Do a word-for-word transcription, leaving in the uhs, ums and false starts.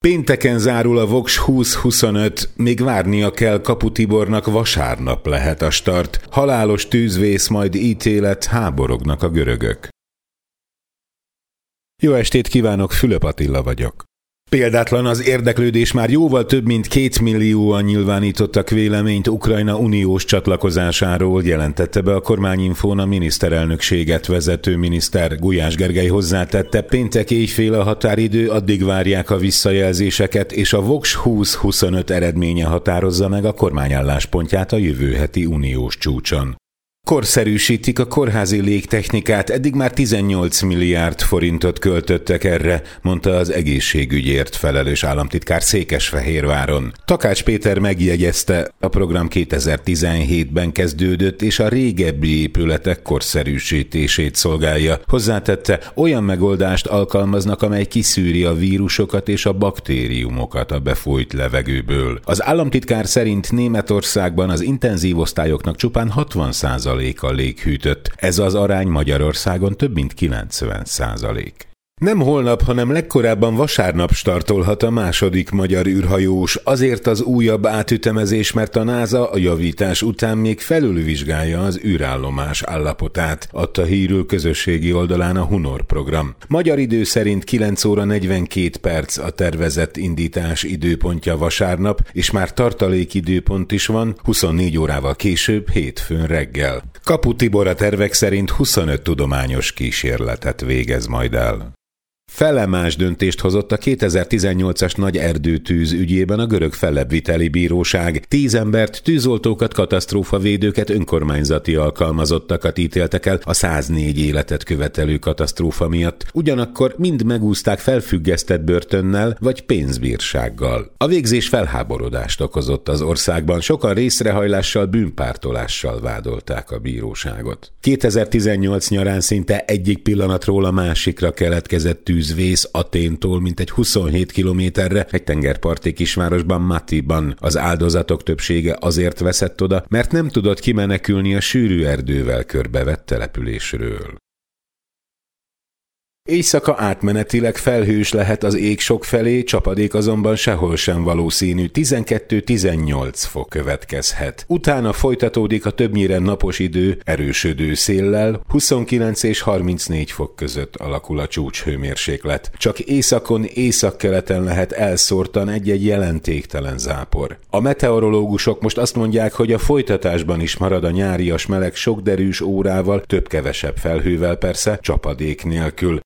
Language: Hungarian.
Pénteken zárul a Vox húsz huszonöt, még várnia kell, Kapu Tibornak vasárnap lehet a start. Halálos tűzvész, majd ítélet, háborognak a görögök. Jó estét kívánok, Fülöp Attila vagyok. Példátlan az érdeklődés, már jóval több mint két millióan nyilvánítottak véleményt Ukrajna uniós csatlakozásáról, jelentette be a Kormányinfón a miniszterelnökséget vezető miniszter. Gulyás Gergely hozzátette, péntek éjfél a határidő, addig várják a visszajelzéseket, és a Vox húsz huszonöt eredménye határozza meg a kormány álláspontját a jövő heti uniós csúcson. Korszerűsítik a kórházi légtechnikát, eddig már tizennyolc milliárd forintot költöttek erre, mondta az egészségügyért felelős államtitkár Székesfehérváron. Takács Péter megjegyezte, a program kétezer-tizenhétben kezdődött, és a régebbi épületek korszerűsítését szolgálja. Hozzátette, olyan megoldást alkalmaznak, amely kiszűri a vírusokat és a baktériumokat a befolyt levegőből. Az államtitkár szerint Németországban az intenzív osztályoknak csupán hatvan százaléka léghűtött. Ez az arány Magyarországon több mint kilencven százalék. Nem holnap, hanem legkorábban vasárnap startolhat a második magyar űrhajós, azért az újabb átütemezés, mert a NASA a javítás után még felülvizsgálja az űrállomás állapotát, adta hírül közösségi oldalán a Hunor program. Magyar idő szerint kilenc óra negyvenkét perc a tervezett indítás időpontja vasárnap, és már tartalékidőpont is van, huszonnégy órával később, hétfőn reggel. Kapu Tibor a tervek szerint huszonöt tudományos kísérletet végez majd el. Felemás döntést hozott a kétezer-tizennyolcas nagy erdőtűz ügyében a görög fellebbviteli bíróság. Tíz embert, tűzoltókat, katasztrófavédőket, önkormányzati alkalmazottakat ítéltek el a száznégy életet követelő katasztrófa miatt. Ugyanakkor mind megúszták felfüggesztett börtönnel vagy pénzbírsággal. A végzés felháborodást okozott az országban, sokan részrehajlással, bűnpártolással vádolták a bíróságot. kétezer-tizennyolc nyarán szinte egyik pillanatról a másikra keletkezett tűz Tűzvész Athéntól mintegy huszonhét kilométerre egy tengerparti kisvárosban, Matiban. Az áldozatok többsége azért veszett oda, mert nem tudott kimenekülni a sűrű erdővel körbevett településről. Éjszaka átmenetileg felhős lehet az ég sokfelé, csapadék azonban sehol sem valószínű, tizenkettő-tizennyolc fok következhet. Utána folytatódik a többnyire napos idő, erősödő széllel, huszonkilenc és harmincnégy fok között alakul a csúcshőmérséklet. Csak északon, északkeleten lehet elszórtan egy-egy jelentéktelen zápor. A meteorológusok most azt mondják, hogy a folytatásban is marad a nyárias meleg sok derűs órával, több-kevesebb felhővel persze, csapadék nélkül.